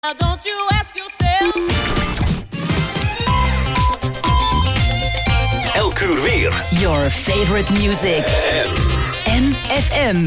Now don't you ask yourself. Elk uur weer. Your favorite music. MFM.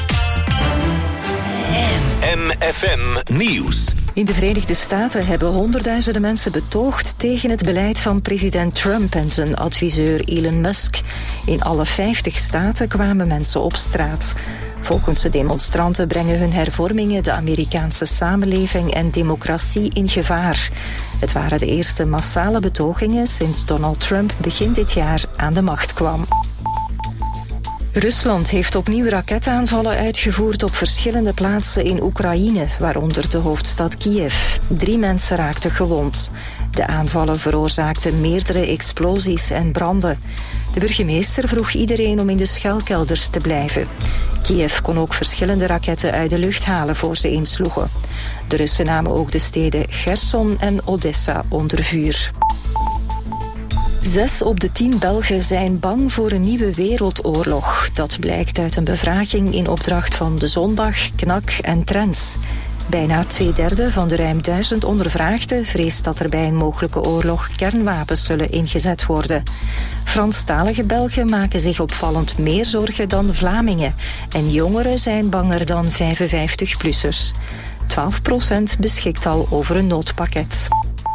MFM Nieuws. In de Verenigde Staten hebben honderdduizenden mensen betoogd tegen het beleid van president Trump en zijn adviseur Elon Musk. In alle 50 staten kwamen mensen op straat. Volgens de demonstranten brengen hun hervormingen de Amerikaanse samenleving en democratie in gevaar. Het waren de eerste massale betogingen sinds Donald Trump begin dit jaar aan de macht kwam. Rusland heeft opnieuw raketaanvallen uitgevoerd op verschillende plaatsen in Oekraïne, waaronder de hoofdstad Kiev. 3 mensen raakten gewond. De aanvallen veroorzaakten meerdere explosies en branden. De burgemeester vroeg iedereen om in de schuilkelders te blijven. Kiev kon ook verschillende raketten uit de lucht halen voor ze insloegen. De Russen namen ook de steden Gerson en Odessa onder vuur. 6 op de 10 Belgen zijn bang voor een nieuwe wereldoorlog. Dat blijkt uit een bevraging in opdracht van De Zondag, KNAK en Trends. Bijna 2/3 van de ruim 1000 ondervraagden vreest dat er bij een mogelijke oorlog kernwapens zullen ingezet worden. Franstalige Belgen maken zich opvallend meer zorgen dan Vlamingen. En jongeren zijn banger dan 55-plussers. 12% beschikt al over een noodpakket.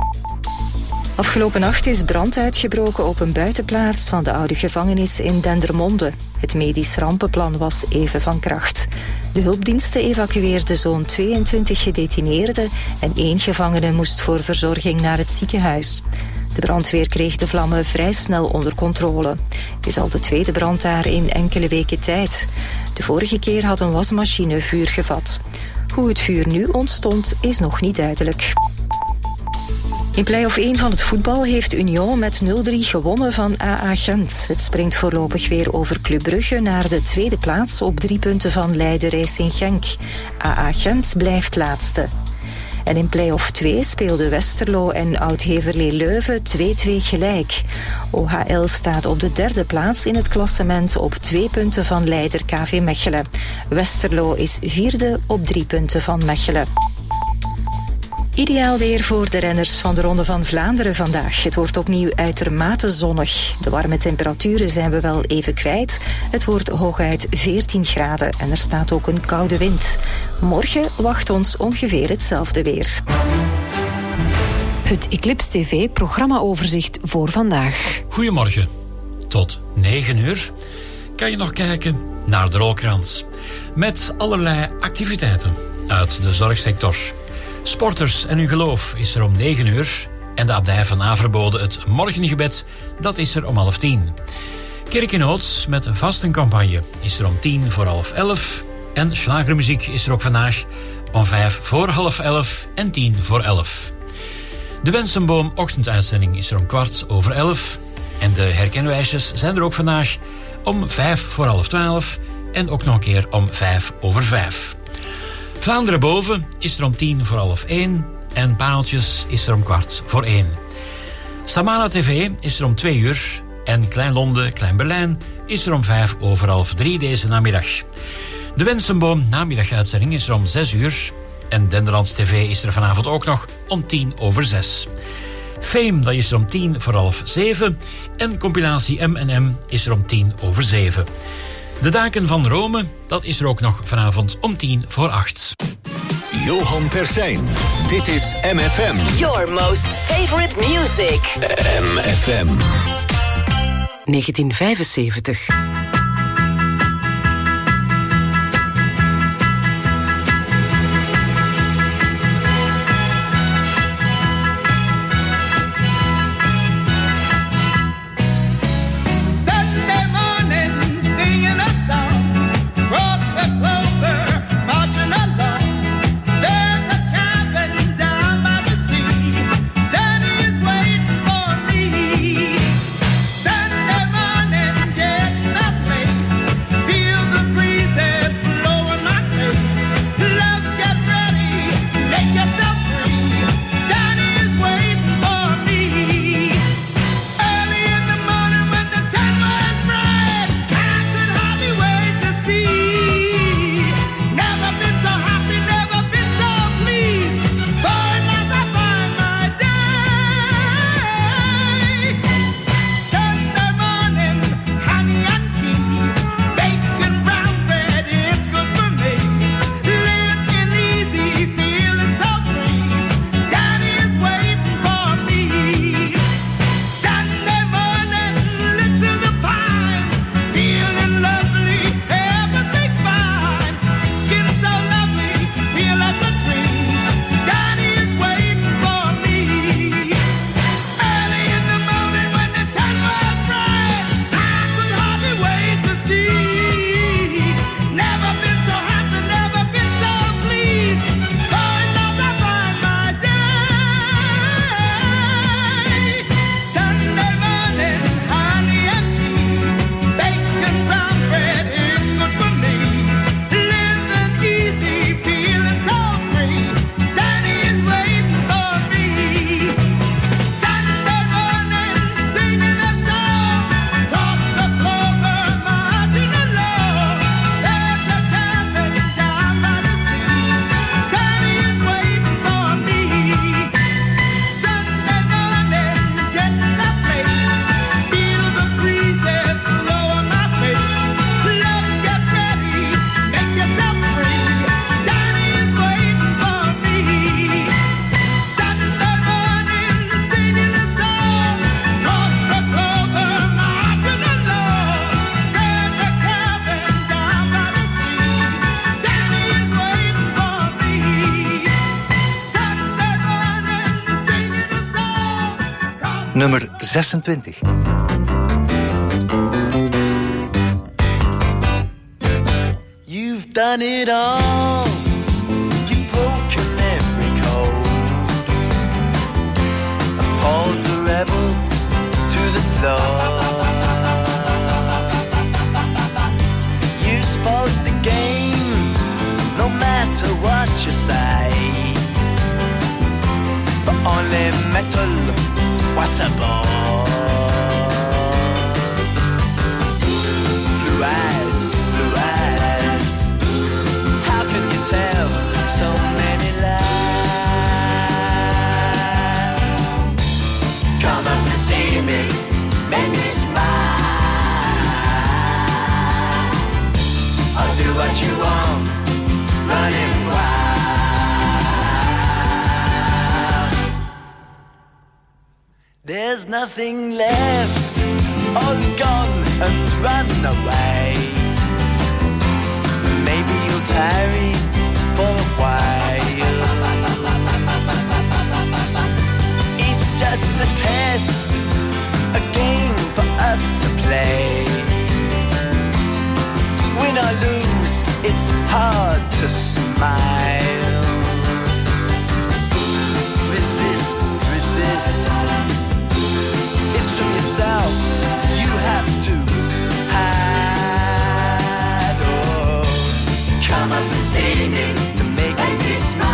Afgelopen nacht is brand uitgebroken op een buitenplaats van de oude gevangenis in Dendermonde. Het medisch rampenplan was even van kracht. De hulpdiensten evacueerden zo'n 22 gedetineerden en 1 gevangene moest voor verzorging naar het ziekenhuis. De brandweer kreeg de vlammen vrij snel onder controle. Het is al de tweede brand daar in enkele weken tijd. De vorige keer had een wasmachine vuur gevat. Hoe het vuur nu ontstond is nog niet duidelijk. In play-off 1 van het voetbal heeft Union met 0-3 gewonnen van AA Gent. Het springt voorlopig weer over Club Brugge naar de tweede plaats op 3 punten van leider Racing Genk. AA Gent blijft laatste. En in play-off 2 speelden Westerlo en Oud-Heverlee Leuven 2-2 gelijk. OHL staat op de 3e plaats in het klassement op 2 punten van leider KV Mechelen. Westerlo is 4e op 3 punten van Mechelen. Ideaal weer voor de renners van de Ronde van Vlaanderen vandaag. Het wordt opnieuw uitermate zonnig. De warme temperaturen zijn we wel even kwijt. Het wordt hooguit 14 graden en er staat ook een koude wind. Morgen wacht ons ongeveer hetzelfde weer. Het Eclipse TV programmaoverzicht voor vandaag. Goedemorgen. Tot 9 uur kan je nog kijken naar de Rolkrans. Met allerlei activiteiten uit de zorgsector. Sporters en hun geloof is er om 9 uur. En de abdij van Averbode, het morgengebed, dat is er om 10:30. Kerk in Oud met een vastencampagne is er om 10:45. En slagermuziek is er ook vandaag om 11:05 en 10:10. De Wensenboom ochtenduitzending is er om 11:15. En de herkenwijsjes zijn er ook vandaag om 11:55 en ook nog een keer om 5:05. Vlaanderen boven is er om 10:40 en Pareltjes is er om 1:15. Samana TV is er om 2 uur en Klein Londen, Klein Berlijn is er om 3:05 deze namiddag. De Wensenboom namiddaguitzending is er om 6 uur en Denderlands TV is er vanavond ook nog om 6:10. Fame, dat is er om 7:10 en compilatie M&M is er om 7:10. De Daken van Rome, dat is er ook nog vanavond om 7:50. Johan Persijn, dit is MFM. Your most favorite music. MFM. 1975. Sunday morning, getting up nummer 26. You've done it all. You've broken every code. Appalled the rebel to the floor. You spoiled the game, no matter what you say. But only metal, what a bore. Blue eyes, blue eyes. How can you tell so many lies? Come up and see me, make me smile. I'll do what you want, running wild. There's nothing left, all gone and run away. Maybe you'll tarry for a while. It's just a test, a game for us to play. Win or lose, it's hard to smile. Resist, resist. It's from yourself, you have to hide. Oh, come up and see me to make me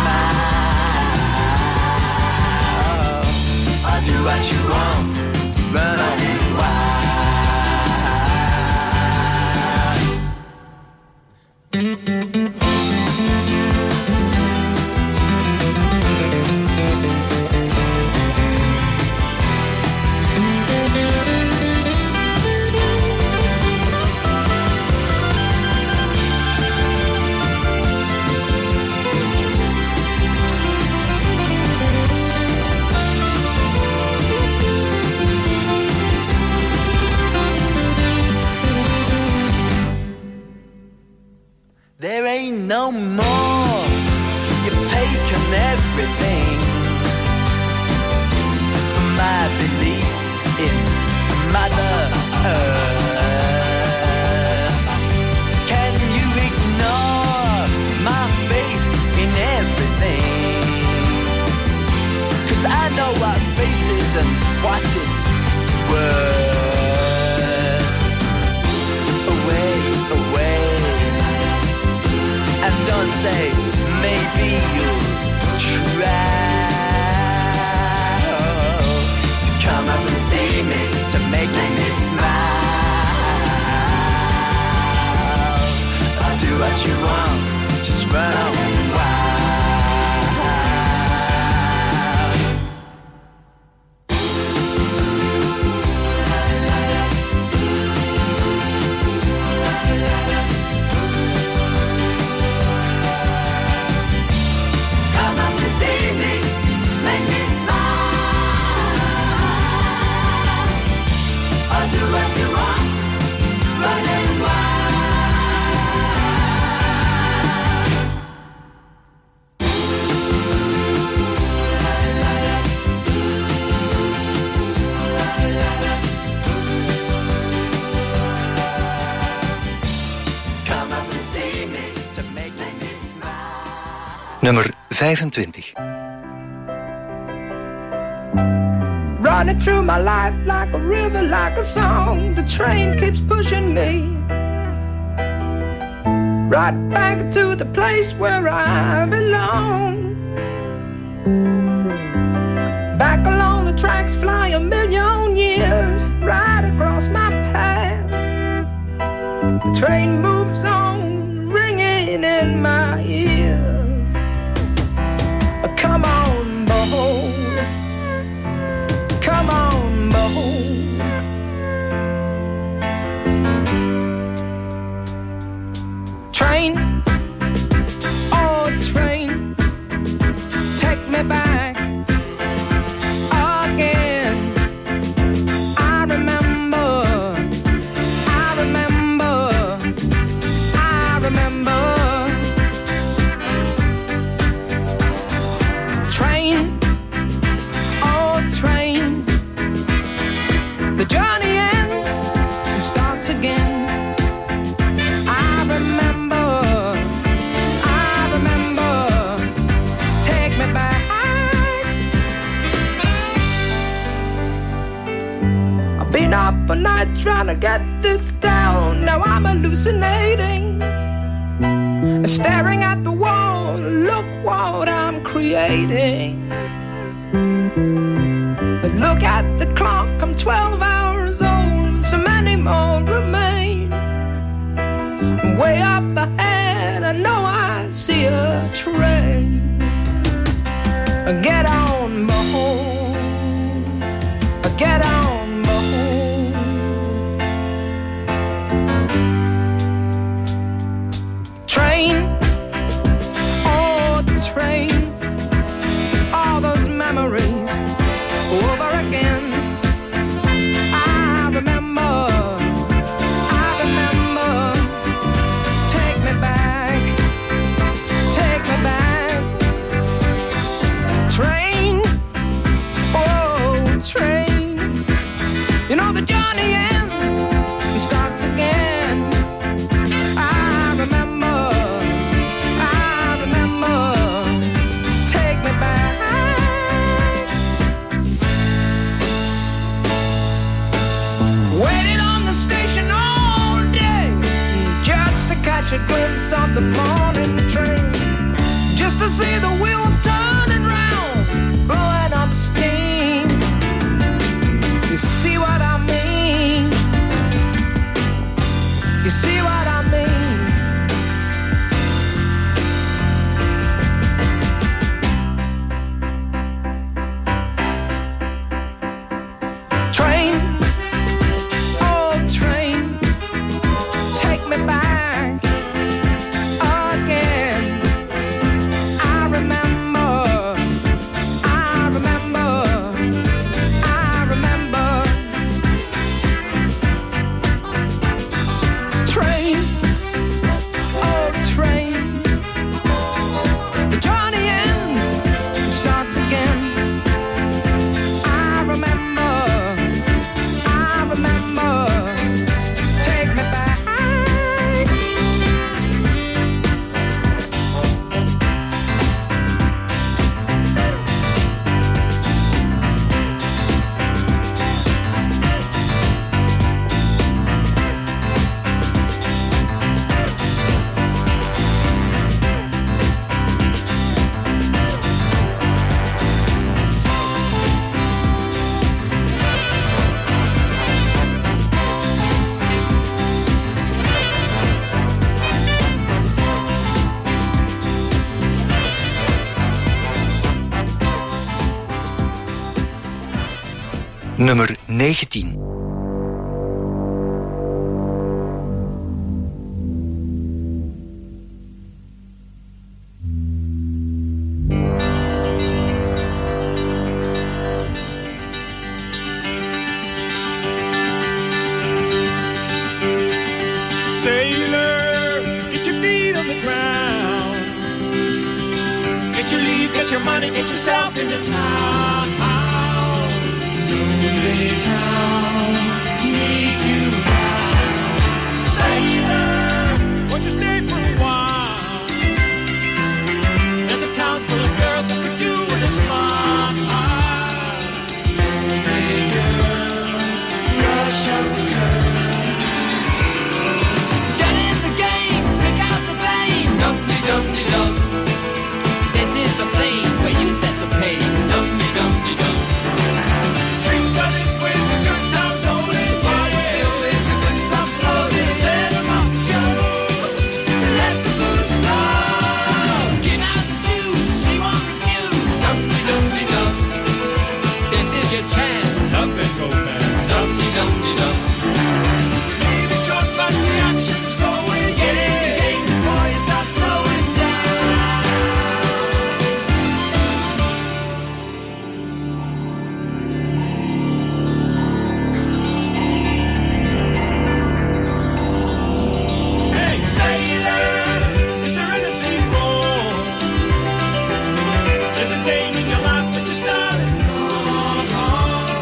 smile. I'll do what you want, running wild. There ain't no more. You've taken everything from my belief in Mother Earth. Can you ignore my faith in everything? 'Cause I know what faith is and what it's worth. Away, away. And don't say, maybe you'll try to come up and see me, to make me smile. I'll do what you want, just run on wild. Nummer 25. Running through my life like a river, like a song. The train keeps pushing me right back to the place where I belong. Back along the tracks fly a million years right across my path. The train moves on, ringing in my ears. Come on, boy. Come on, boy. Train, oh train, take me back again. I remember trying to get this down. Now I'm hallucinating, staring at the wall. Look what I'm creating. Look at the clock, I'm 12 hours old. So many more remain. Way up ahead, I know I see a train. Get on home, get on home. Train, oh the train, all those memories over again. I remember, take me back, take me back. Train, oh train, you know the journey ends and starts again. I remember, take me back. Waited on the station all day just to catch a glimpse of the morning train, just to see the wheels turning round, blowing up steam. You see what I mean? You see what I mean? Train, oh train, take me back again. I remember, I remember, I remember. Train, oh train, the journey ends and starts again. I remember, take me back. Nummer 19. Sailor, get your feet on the ground. Get your leave, get your money, get yourself into town. Lonely town needs you now. Sailor, won't you stay for a while? There's a town full of girls that could do with a smile. Lonely girls, rush up the curve. Get in the game, pick out the flame. Dum-de-dum-de-dum. This is the place where you set the pace. Dum-de-dum-de-dum. Streets are lit with the good times rolling. Body filled with the good stuff floating. Set 'em up, Joe. Let the booze flow. Give out the juice, she won't refuse. Dum-de-dum-de-dum. This is your chance. Stop and romance. Dum-de-dum-de-dum. Leave it short, but the action's going. Get in the game before you start slowing down. Hey, sailor, is there anything wrong? There's a dame in your lap, but your style is not.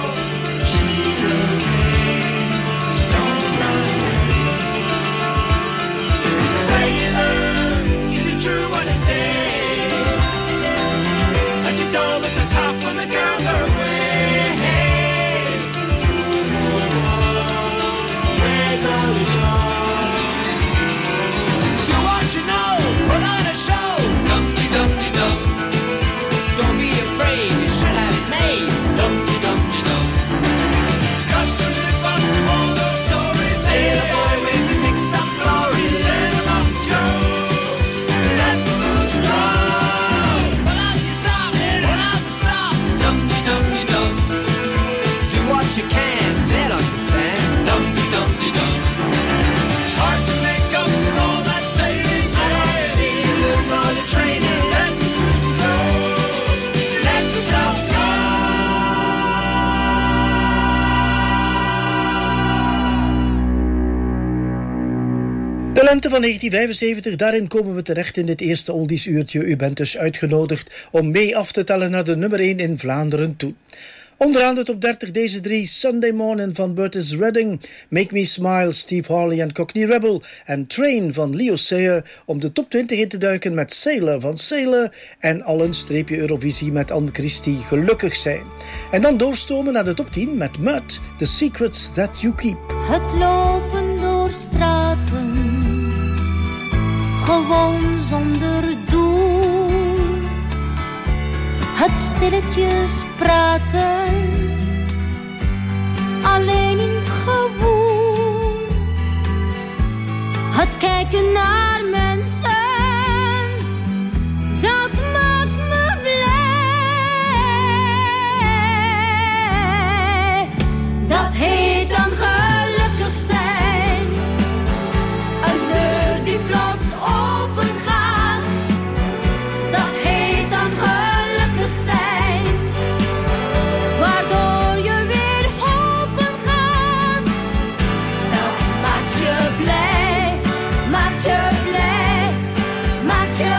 lente van 1975, daarin komen we terecht in dit eerste oldies-uurtje. U bent dus uitgenodigd om mee af te tellen naar de nummer 1 in Vlaanderen toe. Onderaan de top 30 deze drie: Sunday Morning van Burtis Redding, Make Me Smile, Steve Harley en Cockney Rebel en Train van Leo Sayer, om de top 20 in te duiken met Sailor van Sailor en al een streepje Eurovisie met Anne Christie, Gelukkig zijn. En dan doorstomen naar de top 10 met Mud, The Secrets That You Keep. Het lopen door straten, gewoon zonder doel. Het stilletjes praten, alleen in het gewoel. Het kijken naar mensen, dat maakt me blij. Dat heet dan gelukkig zijn, een deur die plots open gaat. Dat heet dan gelukkig zijn, waardoor je weer open gaat. Dat maakt je blij, maakt je blij, maakt je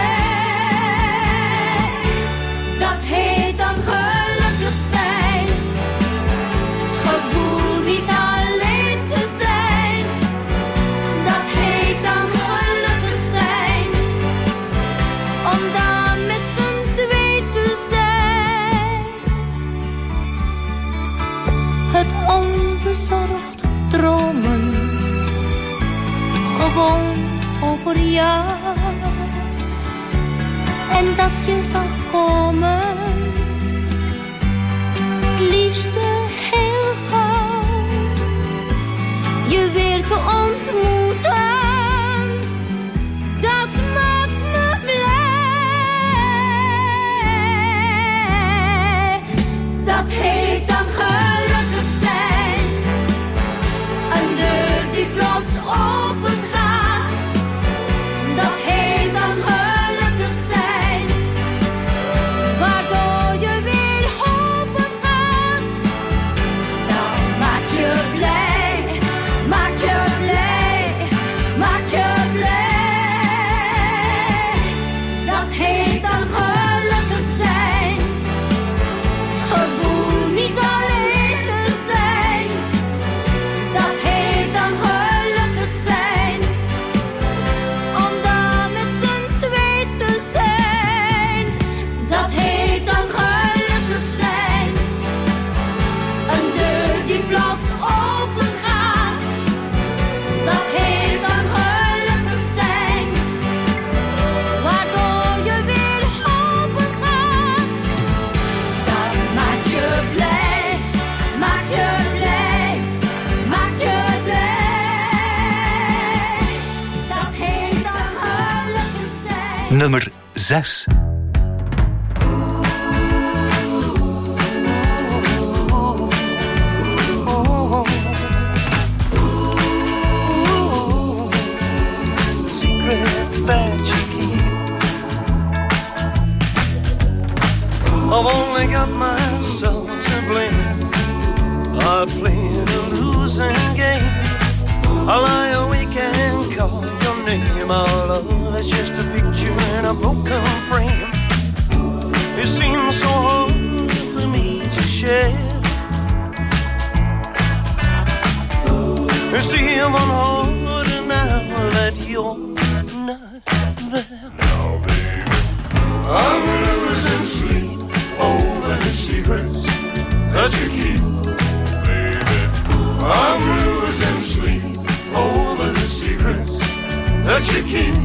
blij. Dat heet dan gelukkig zijn, het gevoel niet alleen te zijn. Dat heet dan gelukkig zijn, om dan met z'n twee te zijn. Het onbezorgd dromen, gewoon over jou. En dat je zag komen, het liefste heel gauw. Je weer te ontmoeten, dat maakt me blij. Dat heet dan gelukkig zijn, een deur die plots open gaat. Dat heet dan gelukkig zijn, waardoor je weer open gaat. Dat maakt je blij, maakt je blij, maakt je blij. Dat heet dan gelukkig zijn, het gevoel niet alleen te zijn. Dat heet dan gelukkig zijn, om dan met z'n twee te zijn. Dat heet dan gelukkig zijn, een deur die plots open gaat. Dat heet dan gelukkig zijn, waardoor je weer open gaat. Dat maakt je blij, maakt je blij, maakt je blij. Dat heet dan gelukkig zijn. Nummer 6. Secrets that you keep. I've only got myself to blame. I play the losing game. I lie awake and call your name. Our love is just a picture in a broken frame. It seems so hard for me to share. It's even harder now that you're not there. Now, baby, I'm losing sleep over the secrets that you keep. Baby, I'm losing sleep over the secrets that you keep.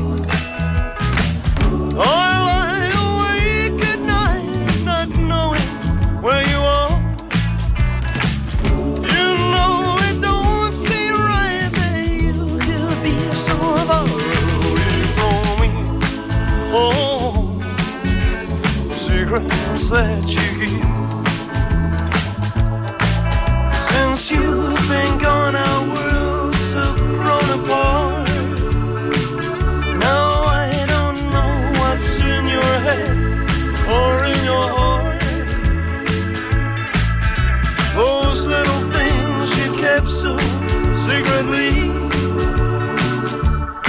I lie awake at night, not knowing where you are. You know it don't seem right that you could be so far away from me. Oh, secrets that you keep. Since you've been gone, our worlds have grown apart. Now I don't know what's in your head or in your heart. Those little things you kept so secretly,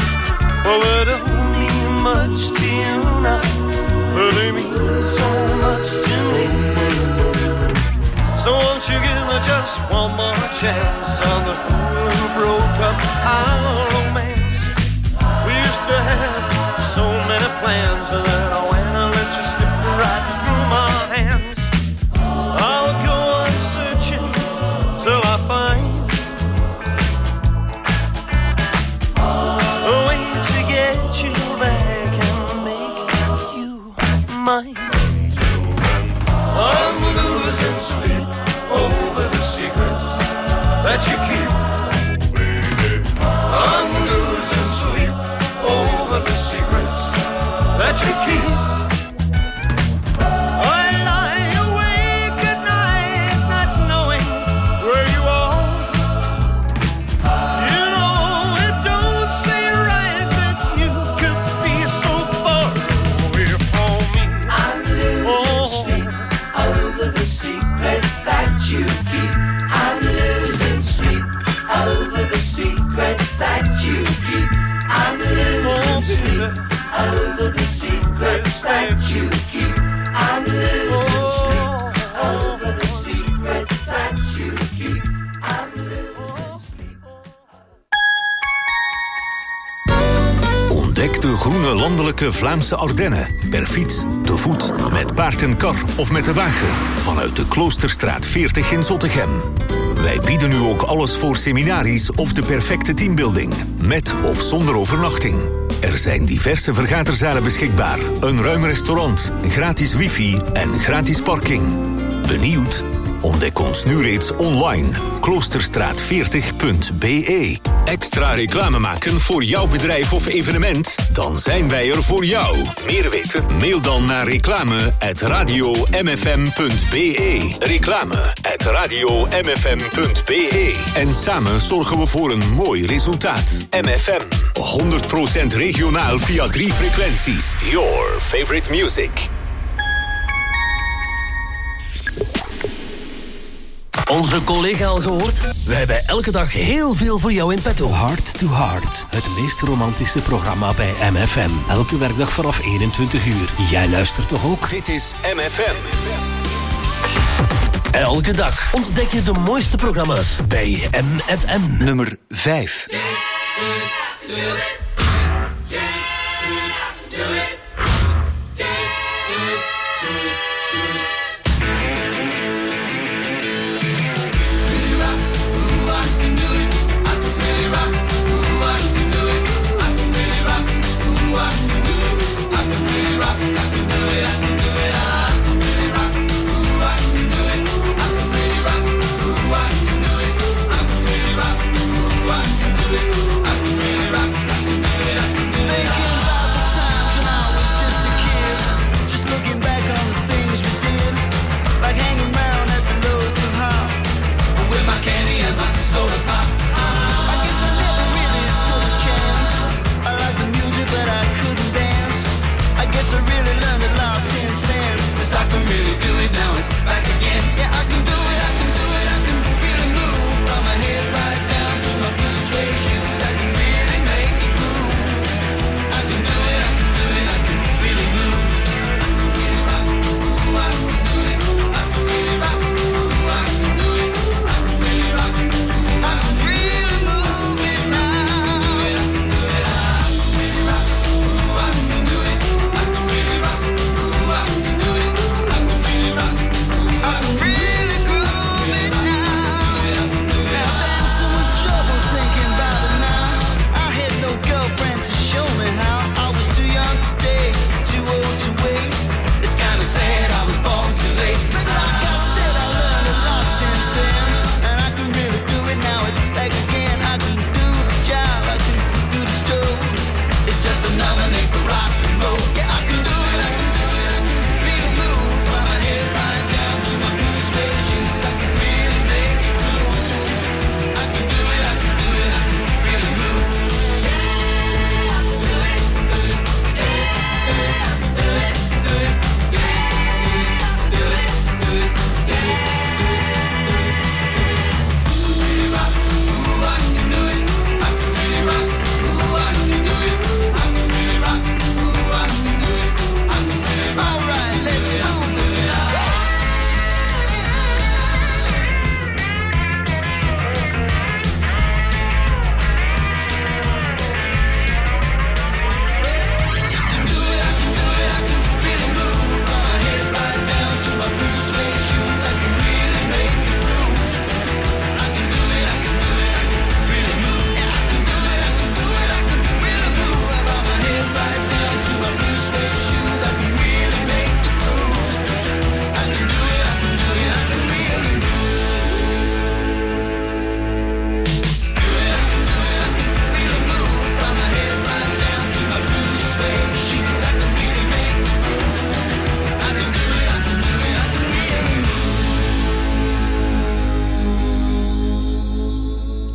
just one more chance on the fool who broke up our romance. We used to have so many plans that when I let you slip right through my hands, I'll go on searching till I find a way to get you back and make you mine. I'm losing sleep over the secrets that you keep. I'm losing sleep over the secrets that you keep. I lie awake at night not knowing where you are. You know it don't seem right that you could be so far away from me. I'm losing sleep over the secrets that you keep. I'm losing sleep over the secrets that you keep. I'm losing sleep over the secrets that you keep. I'm losing sleep over the secrets that you keep. I'm losing sleep. Ontdek de groene landelijke Vlaamse Ardennen. Per fiets, te voet, met paard en kar of met de wagen. Vanuit de Kloosterstraat 40 in Zottegem. Wij bieden nu ook alles voor seminaries of de perfecte teambuilding. Met of zonder overnachting. Er zijn diverse vergaderzalen beschikbaar. Een ruim restaurant, gratis wifi en gratis parking. Benieuwd? Ontdek ons nu reeds online. Kloosterstraat40.be. Extra reclame maken voor jouw bedrijf of evenement? Dan zijn wij er voor jou. Meer weten? Mail dan naar reclame@radiomfm.be. Reclame@radiomfm.be. En samen zorgen we voor een mooi resultaat. MFM. 100% regionaal via 3 frequenties. Your favorite music. Onze collega al gehoord? Wij hebben elke dag heel veel voor jou in petto. Heart to Heart, het meest romantische programma bij MFM. Elke werkdag vanaf 21 uur. Jij luistert toch ook? Dit is MFM. Elke dag ontdek je de mooiste programma's bij MFM. Nummer 5. I can really rock.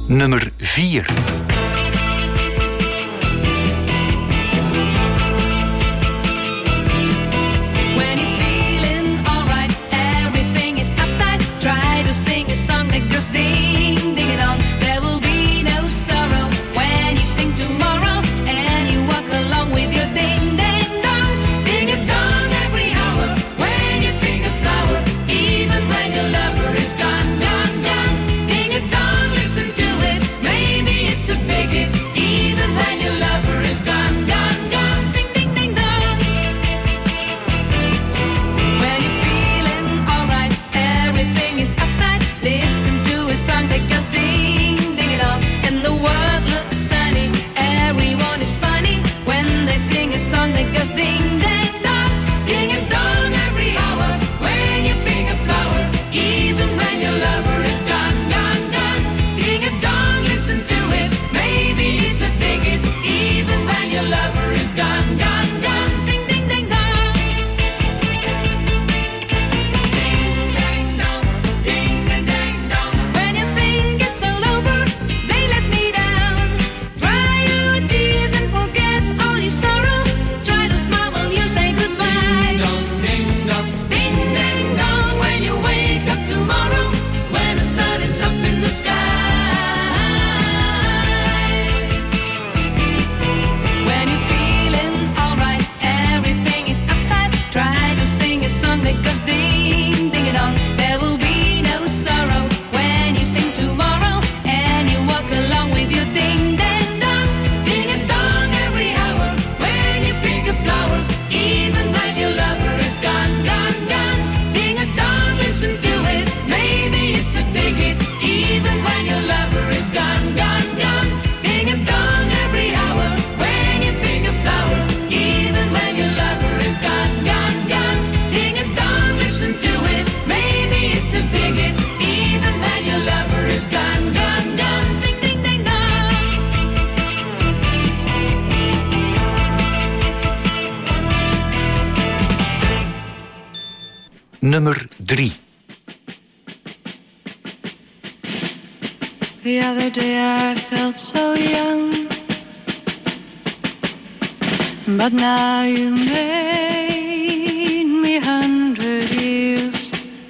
Nummer 4. When you're feeling alright, everything is uptight. Try to sing a song that goes ding, ding it on. There will be no sorrow when you sing tomorrow, and you walk along with your ding, ding, dong. Ding a dong every hour when you pick a flower, even when your lover is gone, gone, gone. Ding a dong, listen to it, maybe it's a big hit, even when your lover is gone, gone, gone. Sing ding, ding, dong. When you're feeling alright, everything is uptight. Listen to a song that goes ding, ding it all, and the world looks sunny. Everyone is funny when they sing a song that goes ding, ding, dong. Ding a dong every hour when you pick a flower, even when your lover is gone, gone, gone. Ding a dong, listen to it, maybe it's a big hit, even when your lover is gone, gone, gone. Sing ding, ding, dong. When you think it's all over, they let me down. Dry your tears and forget all your sorrow. Try to smile while you say goodbye. Ding dong, ding ding dong. When you wake up tomorrow, when the sun is up in the sky. When you're feeling alright, everything is uptight. Try to sing a song that goes ding, ding it on. There will be no sorrow when you sing tomorrow, and you walk along with your ding, ding, dong. Ding a dong every hour when you pick a flower, even when your lover is gone, gone, gone. Ding a dong, listen to it, maybe it's a big hit, even when your lover is gone, gone, gone. Ding a dong every hour when you pick a flower, even when your lover is gone, gone, gone. Ding a dong, listen to it, maybe it's a big hit, even when your lover is gone, gone, gone. Sing ding ding dong. Nummer 3. The other day I felt so young, but now you made me 100 years.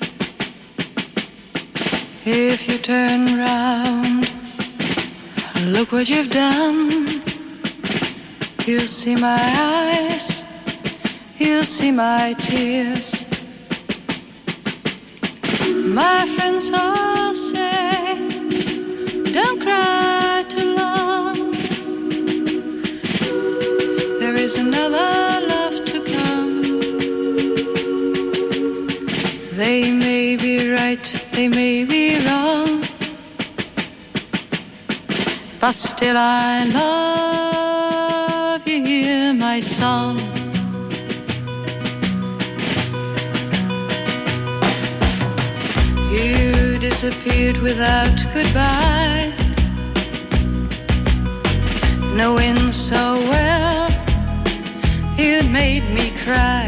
If you turn round, look what you've done. You'll see my eyes, you'll see my tears. My friends all say, don't cry too long. There is another love to come. They may be right, they may be wrong, but still I love you, hear my song. You disappeared without goodbye, knowing so well you'd made me cry.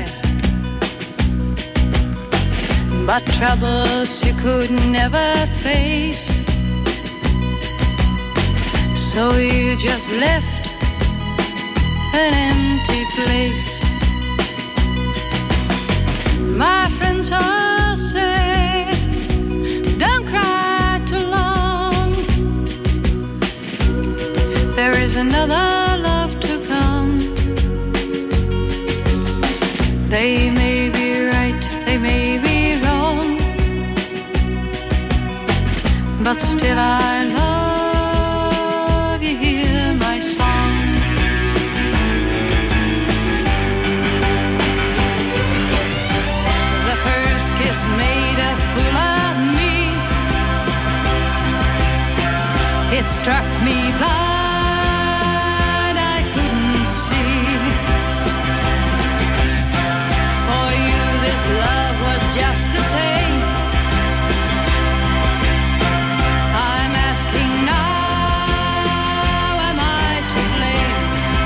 But troubles you could never face, so you just left an empty place. My friends all say, don't cry too long. There is another love to come. They may be right, they may be wrong, but still I love you, hear my song. The first kiss made a fool of me. It struck me blind, I couldn't see. For you this love was just the same. I'm asking now, am I to blame?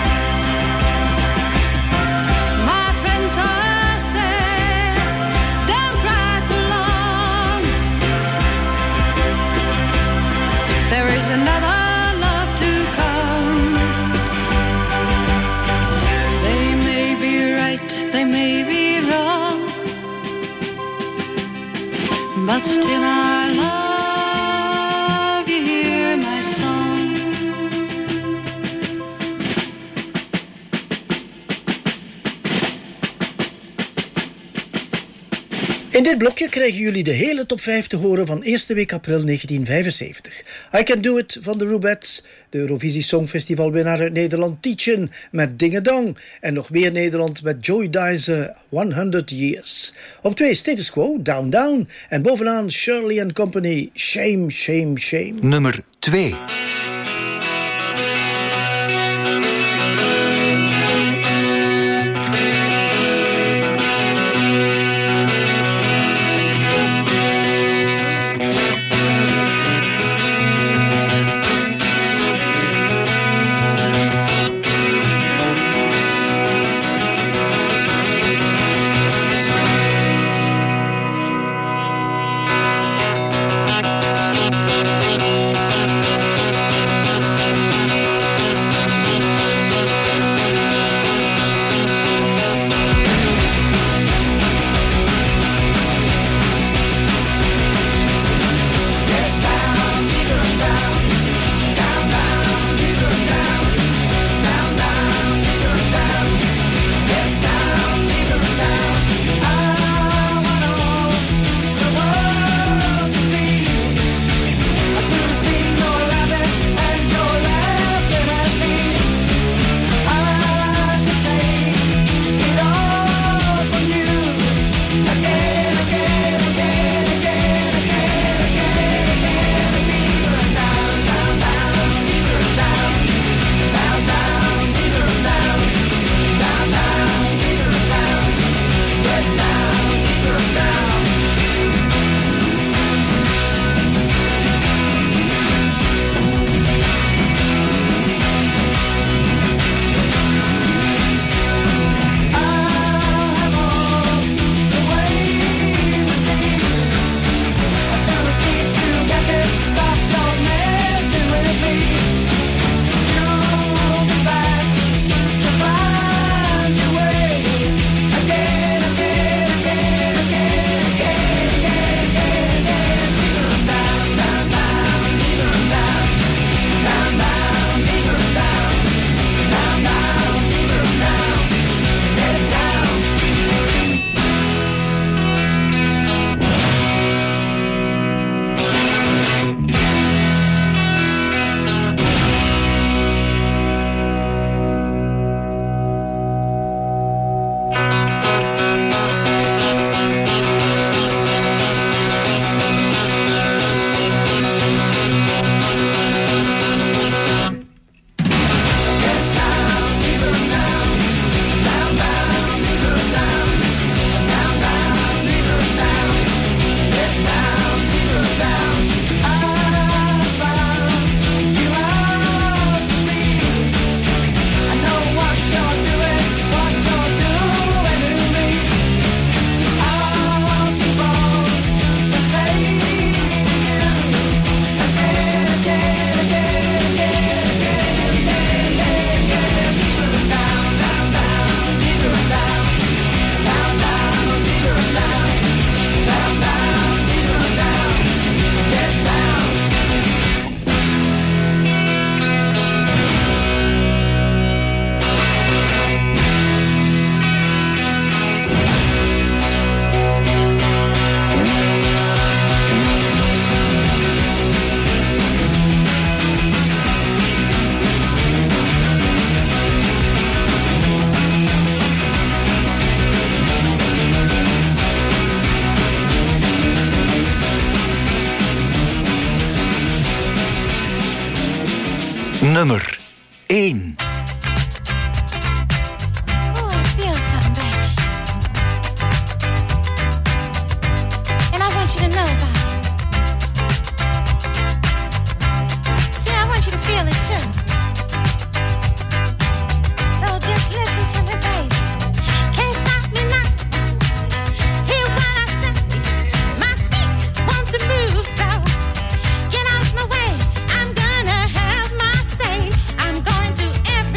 My friends all say, don't cry too long. There is another but still I love you. Hear my song. In dit blokje krijgen jullie de hele top 5 te horen van eerste week april 1975. I Can Do It van de Rubettes, de Eurovisie Songfestivalwinnaar uit Nederland Tietjen met Dingedong en nog meer Nederland met Joy Dice 100 Years. Op 2 Status Quo, Down Down en bovenaan Shirley & Company, Shame, Shame, Shame. Nummer 2. Nummer 1. I'm going to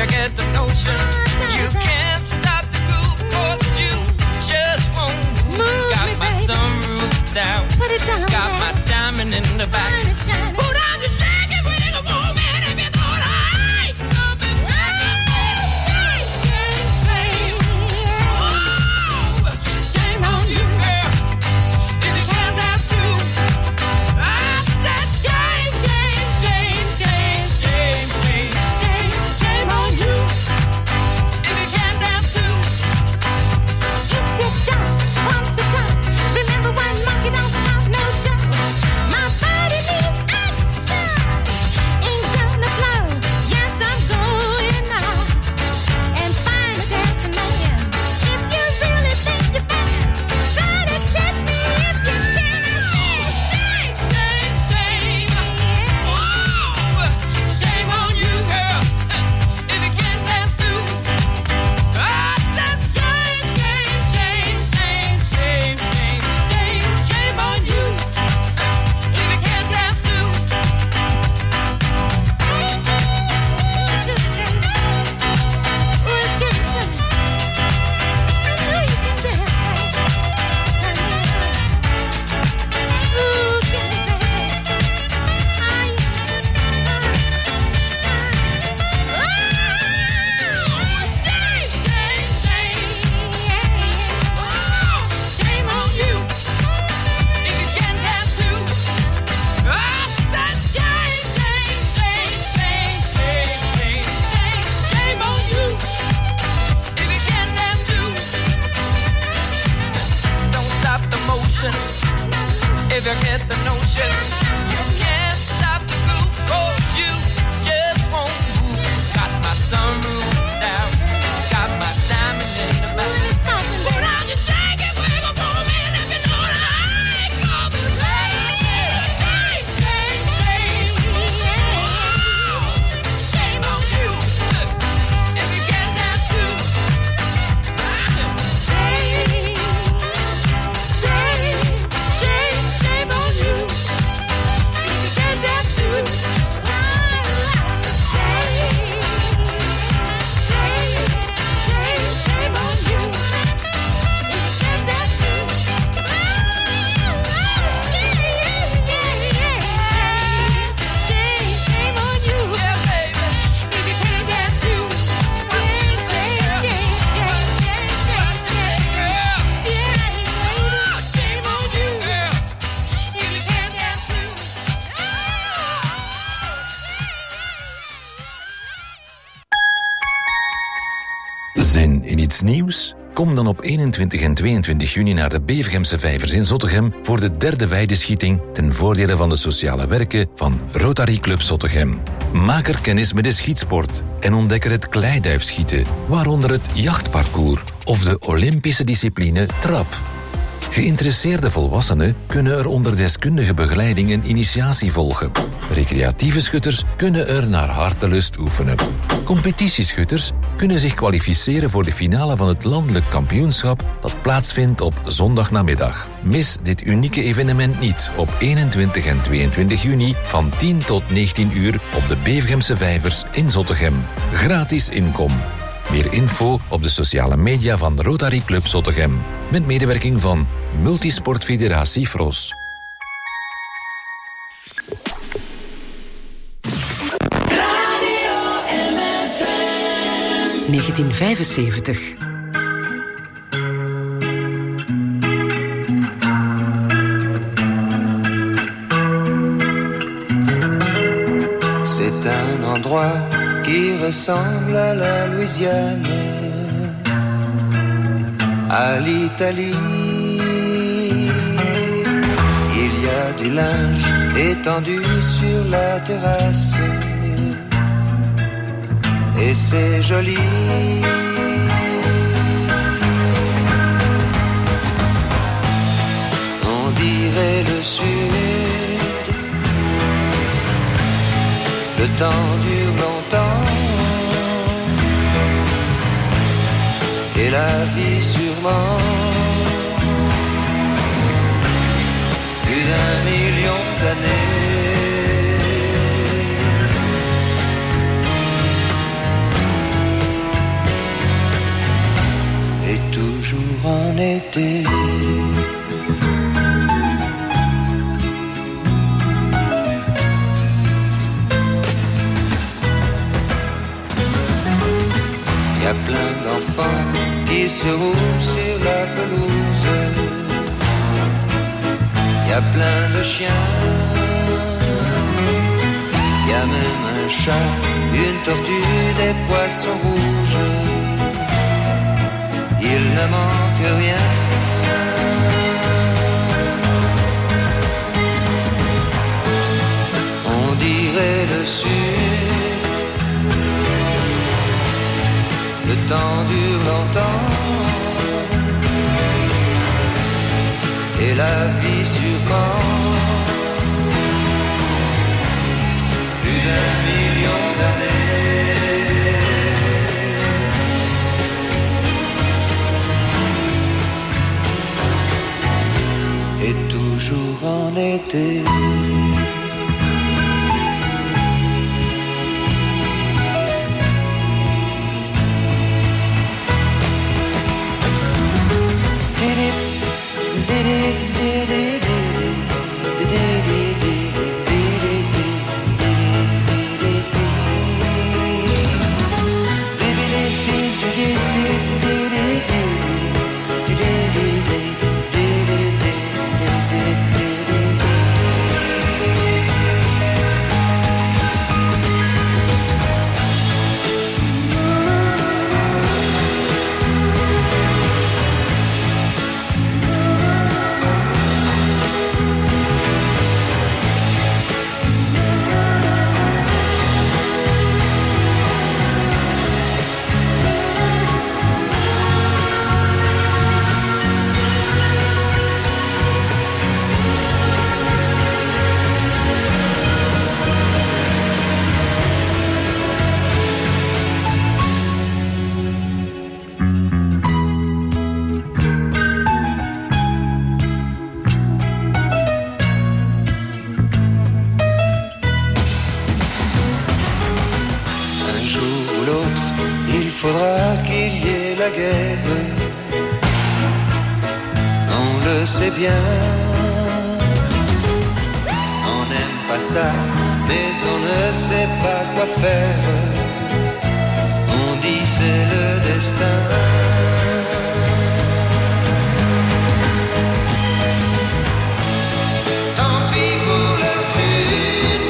get the notion. You can't stop the groove, 'cause you just won't move. Got my sunroof down, put it down, got my diamond in the back. Put on your shake it, bring a movement if you're going high. Up and back and forth. Shame, shame, shame. Oh, shame on you, girl, if you can't dance too. I said shame, shame, shame, shame, shame, shame, shame, shame on you, if you can't dance too. If you don't want to talk, remember one monkey don't stop no show. My body needs action, ain't gonna flow. Yes, I'm going now and find a dancing man. If you really think you're fast, try to catch me if you can. Shame, shame, shame. Oh, shame on you, girl, if you can't dance too. I said shame, shame, shame, shame, shame, shame, shame, shame on you, if you can't dance too. Oh, it's getting to me. I know you can dance, baby. Ooh, get it, baby. Oh, shame, shame, shame. Oh, shame on you, if you can't dance too. I said shame, shame, shame, shame, shame, shame, shame, shame on you, if you can't dance too. Don't stop the motion, if you get the notion. You can't stop the groove, 'cause you just won't move. Got my sunroof down, got my diamond in the back. Put on your shake it, bring a movement if you know that I ain't coming back. Shame, shame, shame. Oh, shame on you, if you can't dance too. Shame, shame, shame, shame on you, if you can't dance too. Shame, shame, shame, shame on you, if you can't dance too. Shame, shame on you, yeah, baby, if you can't dance too. Shame, shame, shame, shame, girl. Oh, shame on you, girl, if you can't dance too. Zin in iets nieuws? Kom dan op 21 en 22 juni naar de Bevegemse Vijvers in Zottegem voor de derde weideschieting ten voordele van de sociale werken van Rotary Club Zottegem. Maak er kennis met de schietsport en ontdek er het kleiduifschieten, waaronder het jachtparcours of de Olympische discipline trap. Geïnteresseerde volwassenen kunnen er onder deskundige begeleiding een initiatie volgen. Recreatieve schutters kunnen er naar hartelust oefenen. Competitieschutters kunnen zich kwalificeren voor de finale van het landelijk kampioenschap dat plaatsvindt op zondagnamiddag. Mis dit unieke evenement niet op 21 en 22 juni van 10 tot 19 uur op de Bevegemse Vijvers in Zottegem. Gratis inkom. Meer info op de sociale media van Rotary Club Zottegem. Met medewerking van Multisportfederatie Fros. Radio MFM 1975. C'est un endroit qui ressemble à la Louisiane, à l'Italie. Il y a du linge étendu sur la terrasse, et c'est joli. On dirait le sud, le temps dure longtemps, et la vie sûrement plus d'1 million d'années. 1 été. Y a plein d'enfants qui se roulent sur la pelouse. Y a plein de chiens. Y a même un chat, une tortue, des poissons rouges. Il ne manque rien. On dirait le sud. Le temps dure longtemps. Et la vie sûrement. Plus d'1 million d'années. Et toujours en été. Bien, on n'aime pas ça, mais on ne sait pas quoi faire. On dit c'est le destin. Tant pis pour le sud,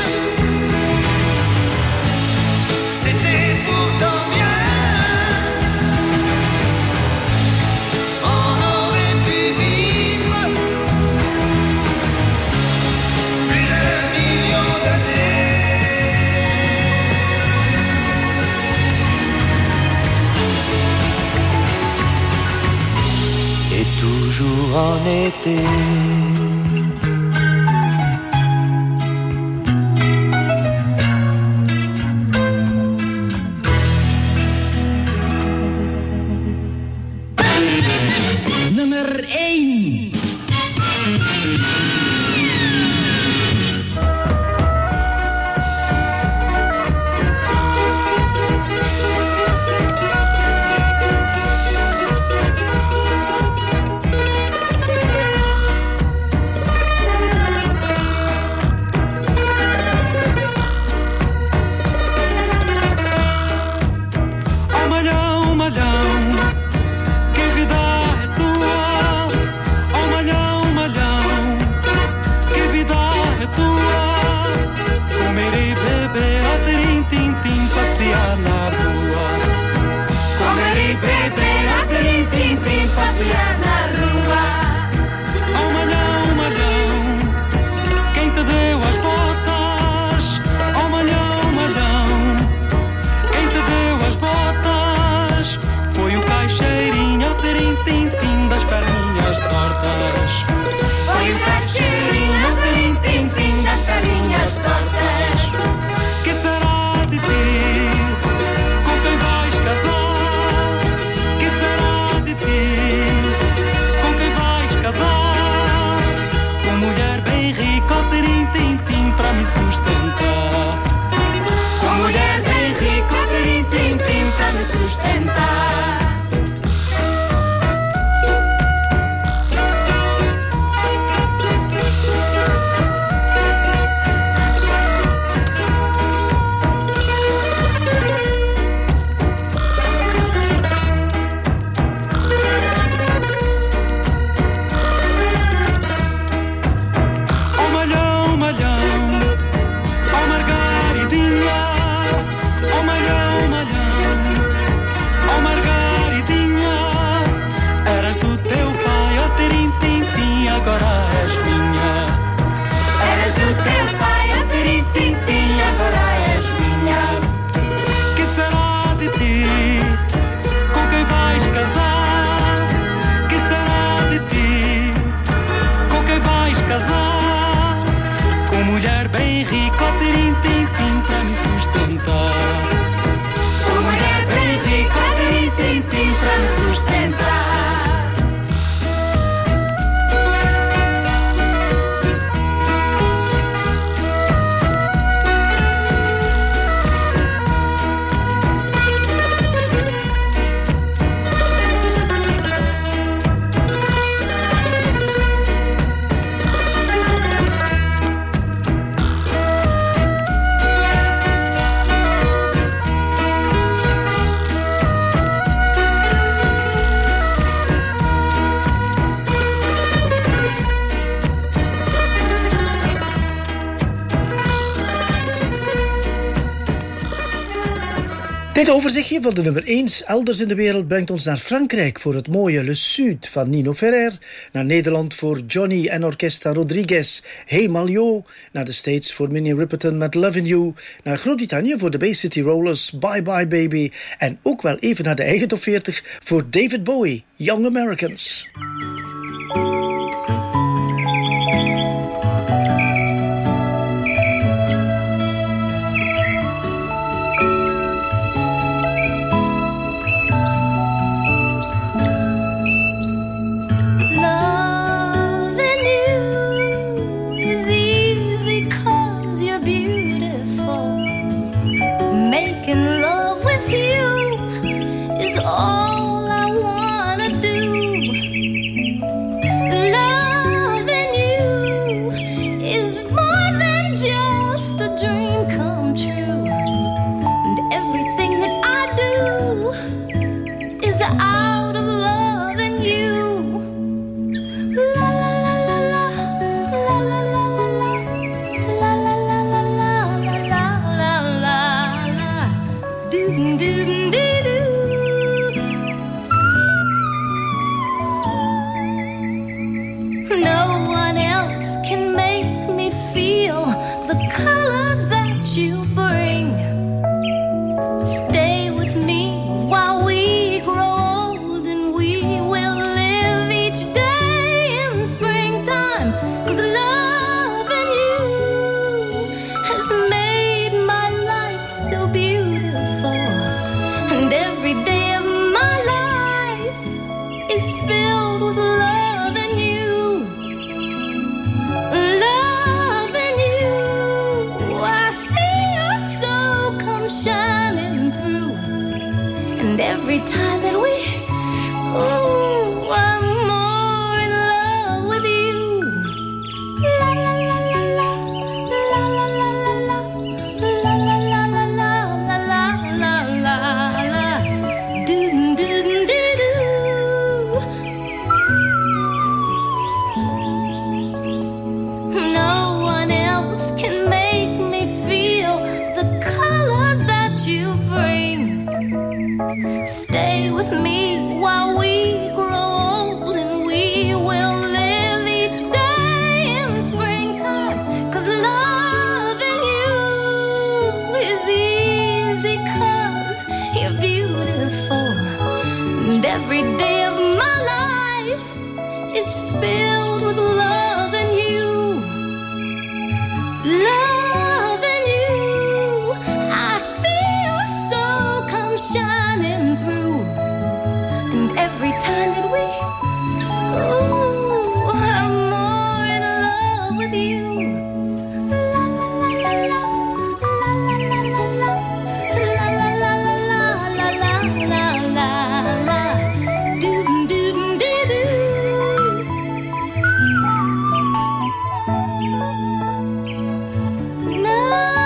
c'était pourtant bien. On aurait pu vivre. Toujours en été. Nummer 1. Com mulher bem rica, ó tirim, tim, tim, pra me sustentar. Com mulher bem rica, ó tirim, tim, tim, pra me sustentar. Dit overzichtje van de nummer 1 elders in de wereld brengt ons naar Frankrijk voor het mooie Le Sud van Nino Ferrer, naar Nederland voor Johnny en Orquesta Rodriguez, Hey Malio, naar de States voor Minnie Riperton met Lovin' You, naar Groot-Brittannië voor de Bay City Rollers, Bye Bye Baby en ook wel even naar de eigen top 40 voor David Bowie, Young Americans. Every time that we, ooh, I'm more in love with you. La la la la la, la la la la la, la la la la la, la la la la, doo doo doo doo. No one else can make me feel the colors that you bring. Stay with me while we grow old, and we will live each day in springtime. 'Cause loving you is easy 'cause you're beautiful. And every day of my life is filled with loving you. Loving you, I see your soul come shining through. And every time that we, ooh, I'm more in love with you. La la la la la, la la la la la, la la la la la la la, doo doo doo doo. No,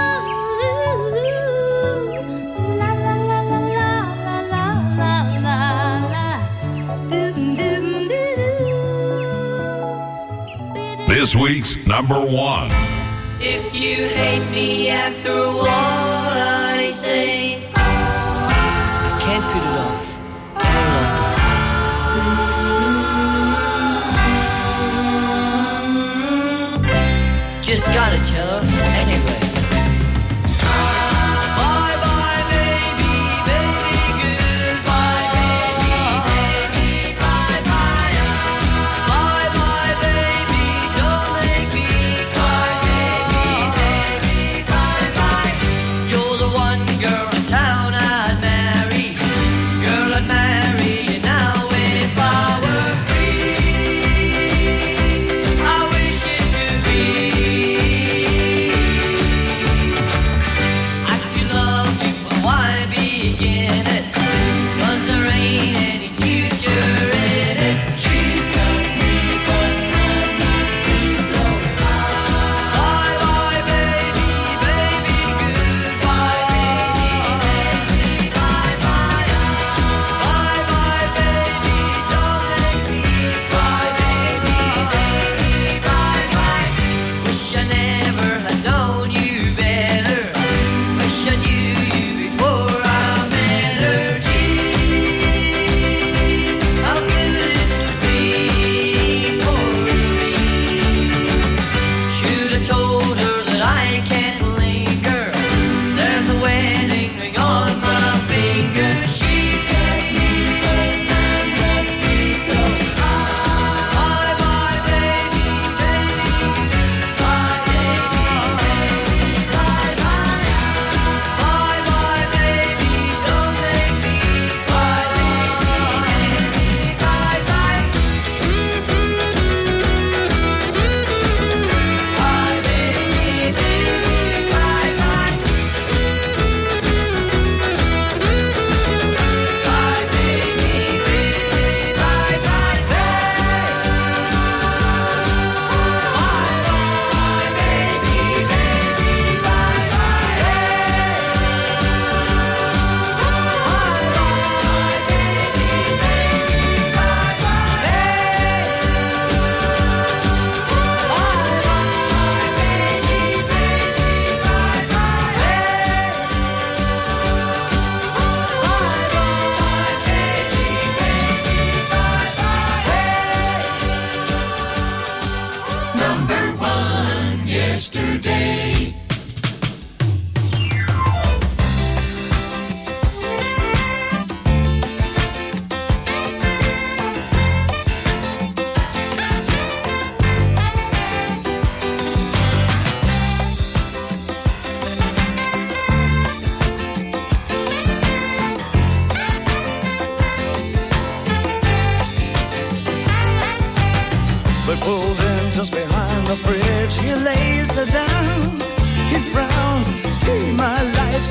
la la la la la la la la la, doo doo doo doo. This week's number 1. If you hate me after what I say, I can't put it off any longer. Just gotta tell her anyway. Bye bye baby, baby, goodbye baby, baby, bye bye. Bye bye baby, don't make me cry baby,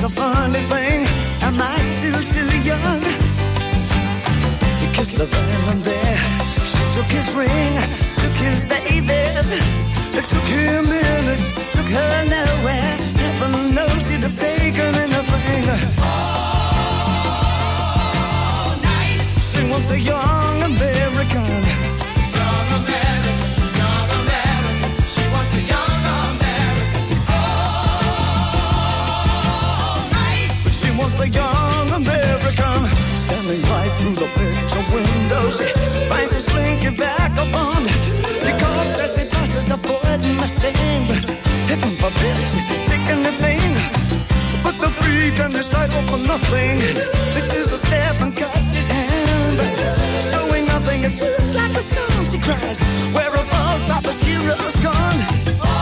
it's a funny thing. Am I still too young? He kissed Laverne and there. She took his ring, took his babies. It took him minutes, took her nowhere. Heaven knows he'd have taken anything. All night. She was a young American. Young American, young American. She was the young American. All night. She was the young American. Standing right through the picture window, she finds a slinky vagabond. He coughs as he passes a Ford Mustang, but heaven forbid she's taking the thing. But the freak and his title for nothing. This is a step and cuts his hand, but showing nothing, it swoops like a song. She cries, where have all Papa's heroes gone?